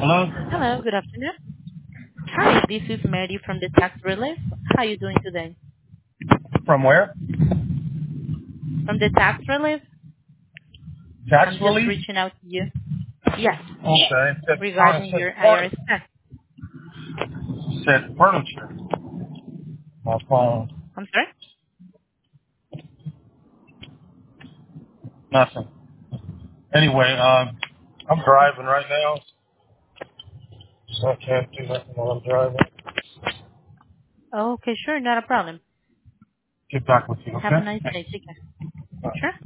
Hello? Hello, good afternoon. Hi, this is Mary from the Tax Relief. How are you doing today? From where? From the Tax Relief, Tax I'm just relief? reaching out to you. Yes, Okay. regarding Said your IRS tax. furniture. My phone. I'm sorry? Nothing. Anyway, I'm driving right now, so I can't do nothing while I'm driving. Oh, okay, sure, not a problem. Get back with you, Have a okay? nice Thanks. day. Take care. Bye. Sure.